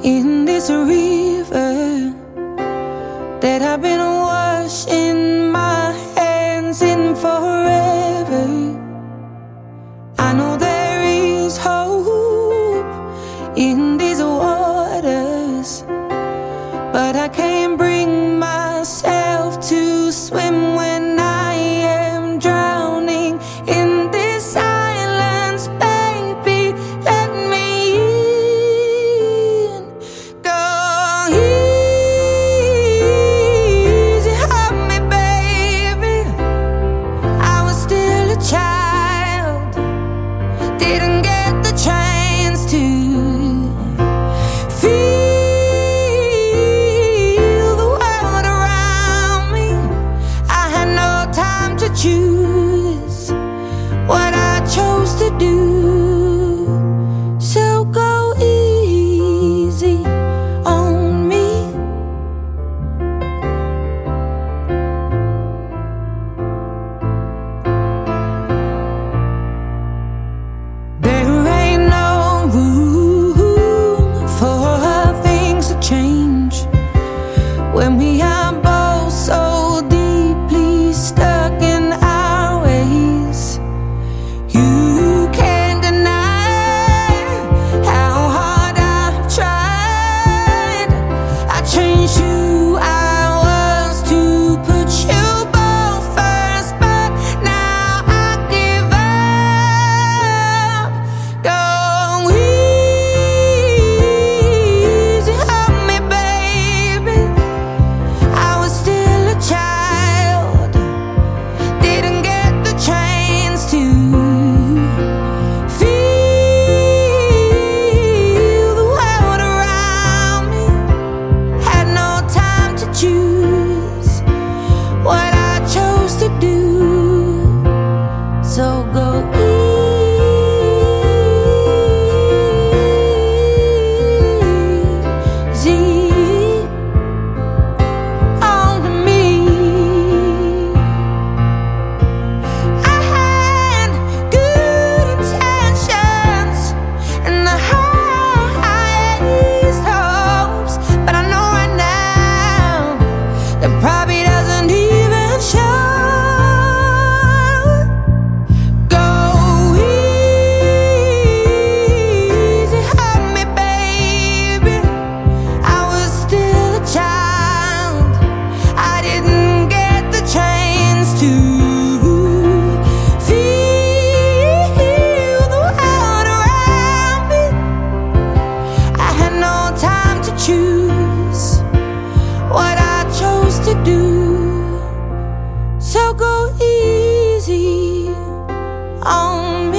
in this river that I've been washing my hands in forever. I know there is hope in these waters, but I can't bring myself to swim when I am drowning in this silence. Baby, let me in. Go easy on me, baby. I was still a child, didn't get the chance to feel the world around me. I had no time to choose what I chose to do. So go easy on me. There ain't no room for things to change when we are both so deeply stuck in our ways. You can't deny how hard I've tried. I changed who I was to put you both first, but now I give up. Go easy on me, baby. I was still a child, didn't get the chance to feel the world around me. Had no time to choose what I chose to do. So go easy on me. I had good intentions and the highest hopes, but I know right now that probably doesn't even show. Go easy on me, baby. I was still a child, I didn't get the chance to feel the world around me. I had no time to choose what I chose to do. So go easy on me.